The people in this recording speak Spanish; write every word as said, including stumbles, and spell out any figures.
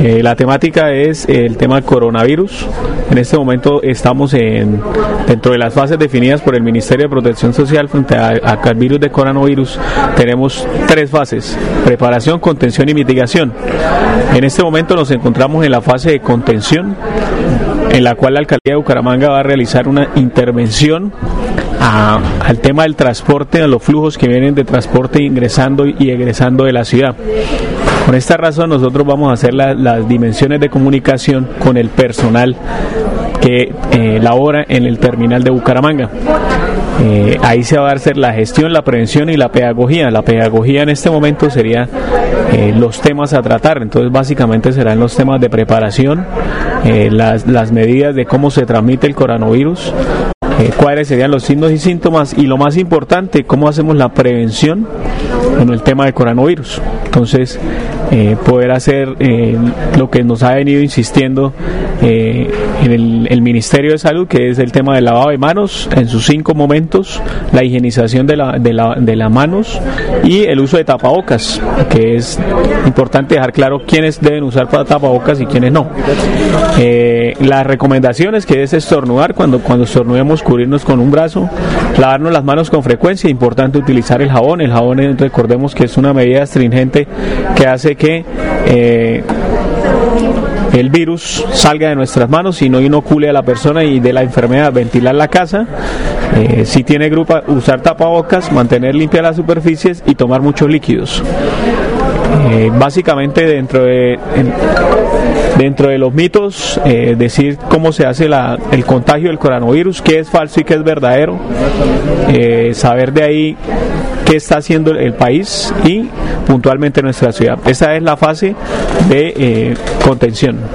Eh, la temática es el tema coronavirus. En este momento estamos en, dentro de las fases definidas por el Ministerio de Protección Social frente a, a al virus de coronavirus. Tenemos tres fases: preparación, contención y mitigación. En este momento nos encontramos en la fase de contención, en la cual la Alcaldía de Bucaramanga va a realizar una intervención a, al tema del transporte, a los flujos que vienen de transporte ingresando y egresando de la ciudad. Por esta razón nosotros vamos a hacer la, las dimensiones de comunicación con el personal que eh, labora en el terminal de Bucaramanga. Eh, ahí se va a hacer la gestión, la prevención y la pedagogía. La pedagogía en este momento sería eh, los temas a tratar. Entonces básicamente serán los temas de preparación, eh, las, las medidas de cómo se transmite el coronavirus, eh, cuáles serían los signos y síntomas, y lo más importante, cómo hacemos la prevención en el tema del coronavirus. Entonces eh, poder hacer eh, lo que nos ha venido insistiendo eh, en el, el Ministerio de Salud, que es el tema del lavado de manos en sus cinco momentos, la higienización de la, de la, de las manos y el uso de tapabocas, que es importante dejar claro quiénes deben usar para tapabocas y quiénes no. Eh, las recomendaciones, que es estornudar, cuando, cuando estornudemos cubrirnos con un brazo, lavarnos las manos con frecuencia, importante utilizar el jabón. El jabón, recordemos que es una medida astringente que hace que eh, el virus salga de nuestras manos y no inocule a la persona y de la enfermedad. Ventilar la casa, eh, si tiene grupa, usar tapabocas, mantener limpias las superficies y tomar muchos líquidos. Eh, básicamente dentro de en, dentro de los mitos, eh, decir cómo se hace la, el contagio del coronavirus, qué es falso y qué es verdadero, eh, saber de ahí qué está haciendo el país y puntualmente nuestra ciudad. Esa es la fase de eh, contención.